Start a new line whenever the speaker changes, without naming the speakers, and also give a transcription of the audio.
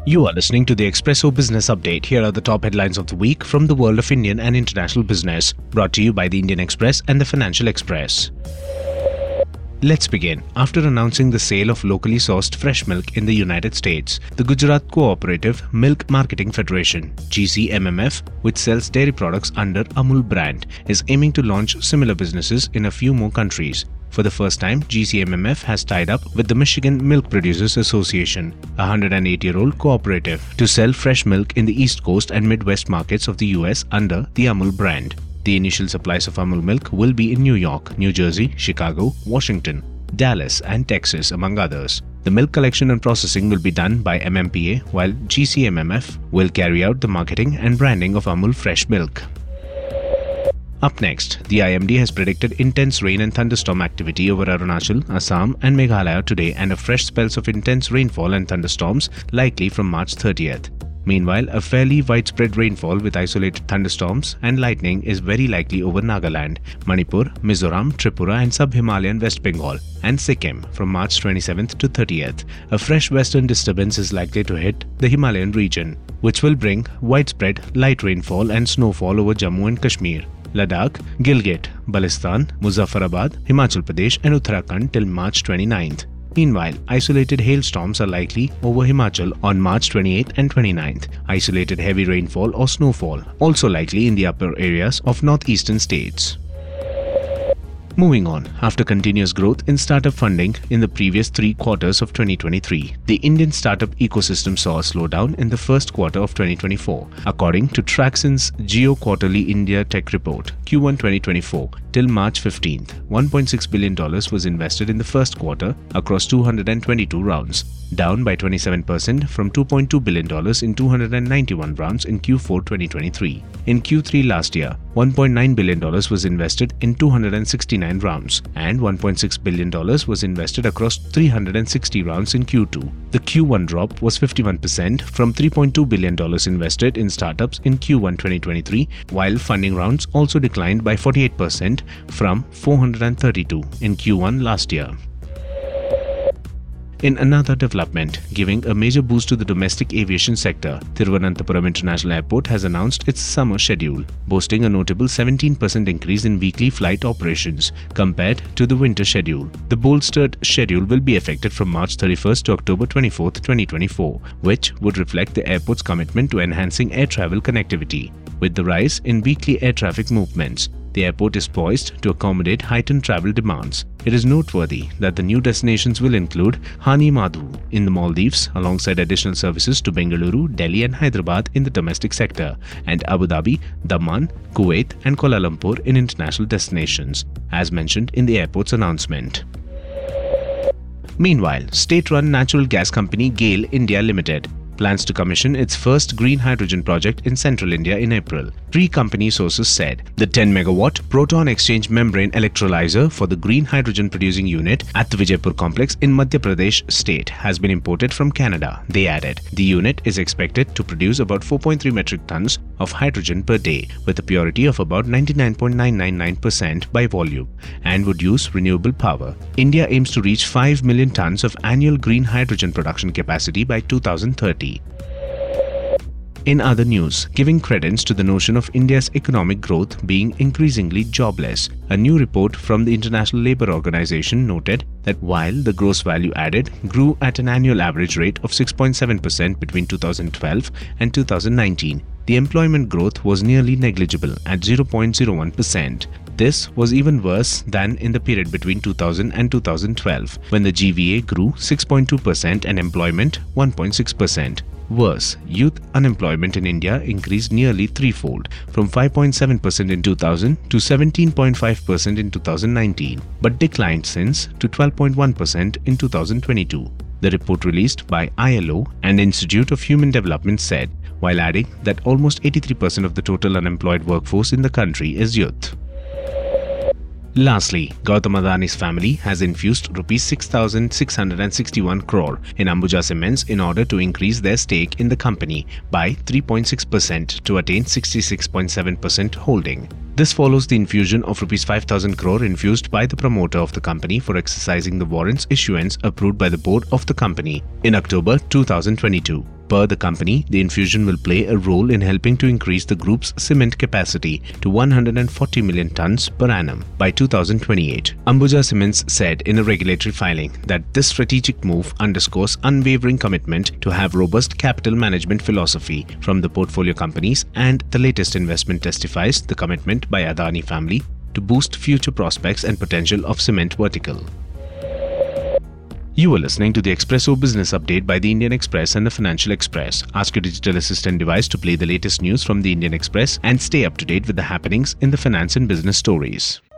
You are listening to the Expresso Business Update. Here are the top headlines of the week from the world of Indian and international business, brought to you by the Indian Express and the Financial Express. Let's begin. After announcing the sale of locally sourced fresh milk in the United States, the Gujarat Cooperative Milk Marketing Federation, GCMMF, which sells dairy products under Amul brand, is aiming to launch similar businesses in a few more countries. For the first time, GCMMF has tied up with the Michigan Milk Producers Association, a 108-year-old cooperative, to sell fresh milk in the East Coast and Midwest markets of the US under the Amul brand. The initial supplies of Amul milk will be in New York, New Jersey, Chicago, Washington, Dallas, and Texas, among others. The milk collection and processing will be done by MMPA, while GCMMF will carry out the marketing and branding of Amul fresh milk. Up next, the IMD has predicted intense rain and thunderstorm activity over Arunachal, Assam and Meghalaya today and a fresh spells of intense rainfall and thunderstorms likely from March 30th. Meanwhile, a fairly widespread rainfall with isolated thunderstorms and lightning is very likely over Nagaland, Manipur, Mizoram, Tripura and sub-Himalayan West Bengal and Sikkim from March 27th to 30th. A fresh western disturbance is likely to hit the Himalayan region, which will bring widespread light rainfall and snowfall over Jammu and Kashmir, Ladakh, Gilgit, Baltistan, Muzaffarabad, Himachal Pradesh and Uttarakhand till March 29th. Meanwhile, isolated hailstorms are likely over Himachal on March 28th and 29th. Isolated heavy rainfall or snowfall also likely in the upper areas of northeastern states. Moving on, after continuous growth in startup funding in the previous 3 quarters of 2023, the Indian startup ecosystem saw a slowdown in the first quarter of 2024. According to Tracxn's Geo Quarterly India Tech Report, Q1 2024, till March 15th, $1.6 billion was invested in the first quarter across 222 rounds, down by 27% from $2.2 billion in 291 rounds in Q4 2023. In Q3 last year, $1.9 billion was invested in 269 rounds, and $1.6 billion was invested across 360 rounds in Q2. The Q1 drop was 51% from $3.2 billion invested in startups in Q1 2023, while funding rounds also declined by 48% from 432 in Q1 last year. In another development, giving a major boost to the domestic aviation sector, Thiruvananthapuram International Airport has announced its summer schedule, boasting a notable 17% increase in weekly flight operations compared to the winter schedule. The bolstered schedule will be effective from March 31st to October 24th, 2024, which would reflect the airport's commitment to enhancing air travel connectivity. With the rise in weekly air traffic movements, the airport is poised to accommodate heightened travel demands. It is noteworthy that the new destinations will include Hani Madhu in the Maldives, alongside additional services to Bengaluru, Delhi and Hyderabad in the domestic sector, and Abu Dhabi, Daman, Kuwait and Kuala Lumpur in international destinations, as mentioned in the airport's announcement. Meanwhile, state-run natural gas company GAIL India Limited plans to commission its first green hydrogen project in central India in April. Pre-company sources said the 10-megawatt proton exchange membrane electrolyzer for the green hydrogen producing unit at the Vijaypur complex in Madhya Pradesh state has been imported from Canada. They added, the unit is expected to produce about 4.3 metric tons of hydrogen per day with a purity of about 99.999% by volume and would use renewable power. India aims to reach 5 million tons of annual green hydrogen production capacity by 2030. In other news, giving credence to the notion of India's economic growth being increasingly jobless, a new report from the International Labour Organization noted that while the gross value added grew at an annual average rate of 6.7% between 2012 and 2019, the employment growth was nearly negligible at 0.01%. This was even worse than in the period between 2000 and 2012, when the GVA grew 6.2% and employment 1.6%. Worse, youth unemployment in India increased nearly threefold, from 5.7% in 2000 to 17.5% in 2019, but declined since to 12.1% in 2022. The report released by ILO and Institute of Human Development said, while adding that almost 83% of the total unemployed workforce in the country is youth. Lastly, Gautam Adani's family has infused Rs 6,661 crore in Ambuja Cements in order to increase their stake in the company by 3.6% to attain 66.7% holding. This follows the infusion of Rs 5,000 crore infused by the promoter of the company for exercising the warrants issuance approved by the board of the company in October 2022. Per the company, the infusion will play a role in helping to increase the group's cement capacity to 140 million tons per annum by 2028. Ambuja Cements said in a regulatory filing that this strategic move underscores unwavering commitment to have robust capital management philosophy from the portfolio companies, and the latest investment testifies the commitment by Adani family to boost future prospects and potential of cement vertical. You are listening to the Expresso Business Update by the Indian Express and the Financial Express. Ask your digital assistant device to play the latest news from the Indian Express and stay up to date with the happenings in the finance and business stories.